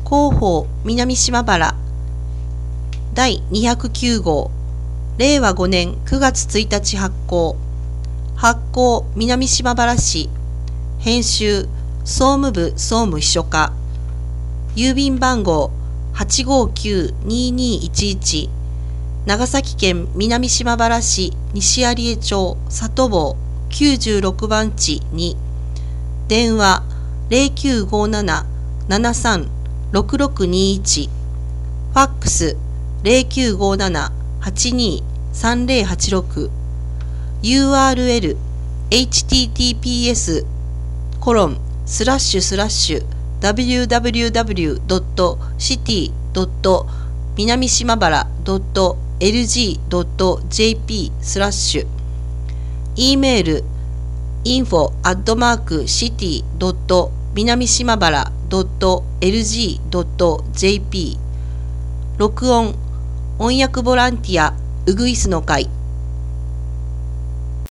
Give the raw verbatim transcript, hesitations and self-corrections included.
広報南島原だいにひゃくきゅう号れいわごねんくがつついたち発行発行南島原市編集総務部総務秘書課郵便番号 はちごーきゅうにーにーいちいち 長崎県南島原市西有江町里坊きゅうじゅうろくばんちに電話 ゼロきゅうごーなな ななさん ろくろくにーいち ファックス ゼロきゅうごーなな はちにー さんぜろはちろく ユーアールエル エイチティーティーピーエス コロンスラッシュスラッシュ ダブリューダブリューダブリュー ドット シティ ドット 南島原 ドット エルジー ドット ジェーピー スラッシュ E メール インフォ アットマーク シティ ドット 南島原 ドット エルジー ドット ジェーピー 録音音訳ボランティアウグイスの会